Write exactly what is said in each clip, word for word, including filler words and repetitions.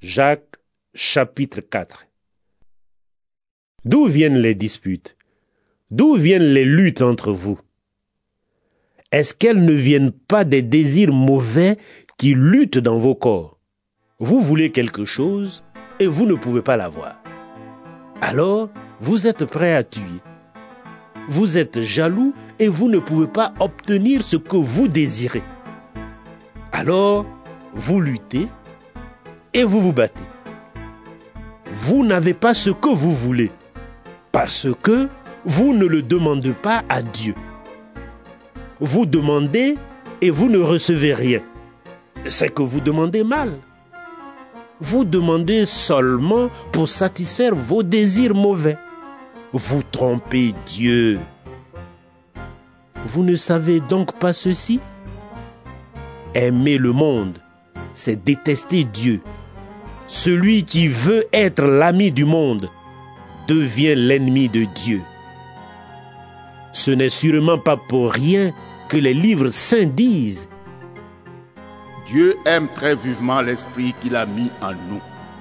Jacques, chapitre quatre. D'où viennent les disputes? D'où viennent les luttes entre vous? Est-ce qu'elles ne viennent pas des désirs mauvais qui luttent dans vos corps? Vous voulez quelque chose et vous ne pouvez pas l'avoir. Alors, vous êtes prêt à tuer. Vous êtes jaloux et vous ne pouvez pas obtenir ce que vous désirez. Alors, vous luttez et vous vous battez. Vous n'avez pas ce que vous voulez parce que vous ne le demandez pas à Dieu. Vous demandez et vous ne recevez rien. C'est que vous demandez mal. Vous demandez seulement pour satisfaire vos désirs mauvais. Vous trompez Dieu. Vous ne savez donc pas ceci? Aimer le monde, c'est détester Dieu. Celui qui veut être l'ami du monde devient l'ennemi de Dieu. Ce n'est sûrement pas pour rien que les livres saints disent: Dieu aime très vivement l'esprit qu'il a mis en nous.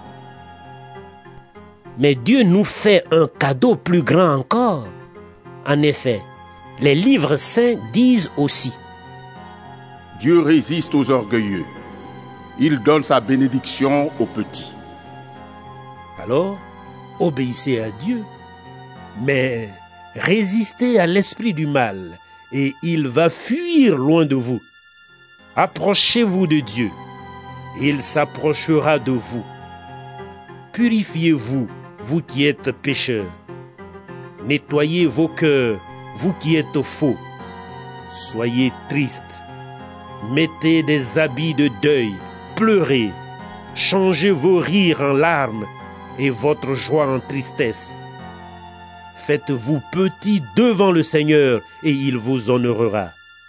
Mais Dieu nous fait un cadeau plus grand encore. En effet, les livres saints disent aussi: Dieu résiste aux orgueilleux. Il donne sa bénédiction aux petits. Alors, obéissez à Dieu, mais résistez à l'esprit du mal, et il va fuir loin de vous. Approchez-vous de Dieu, il s'approchera de vous. Purifiez-vous, vous qui êtes pécheurs. Nettoyez vos cœurs, vous qui êtes faux. Soyez tristes. Mettez des habits de deuil, pleurez. Changez vos rires en larmes et votre joie en tristesse. Faites-vous petit devant le Seigneur et il vous honorera.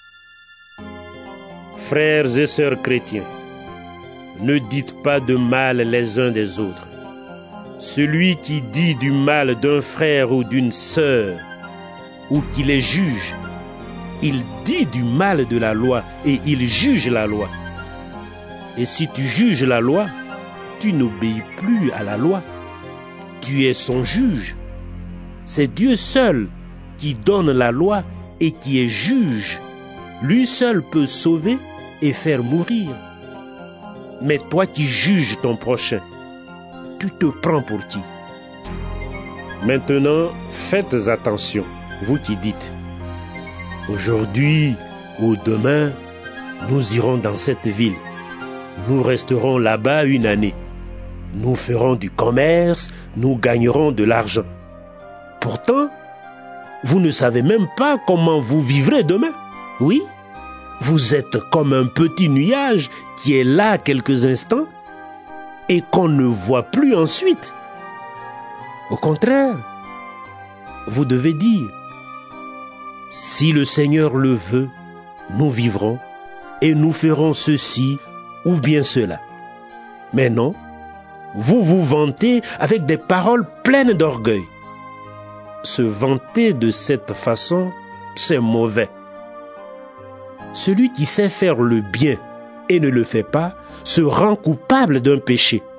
Frères et sœurs chrétiens, ne dites pas de mal les uns des autres. Celui qui dit du mal d'un frère ou d'une sœur, ou qui les juge, il dit du mal de la loi et il juge la loi. Et si tu juges la loi, tu n'obéis plus à la loi. Tu es son juge. C'est Dieu seul qui donne la loi et qui est juge. Lui seul peut sauver et faire mourir. Mais toi qui juges ton prochain, tu te prends pour qui? Maintenant, faites attention, vous qui dites: aujourd'hui ou demain, nous irons dans cette ville. Nous resterons là-bas une année. Nous ferons du commerce, nous gagnerons de l'argent. Pourtant, vous ne savez même pas comment vous vivrez demain. Oui, vous êtes comme un petit nuage qui est là quelques instants et qu'on ne voit plus ensuite. Au contraire, vous devez dire: si le Seigneur le veut, nous vivrons et nous ferons ceci ou bien cela. Mais non, vous vous vantez avec des paroles pleines d'orgueil. Se vanter de cette façon, c'est mauvais. Celui qui sait faire le bien et ne le fait pas se rend coupable d'un péché.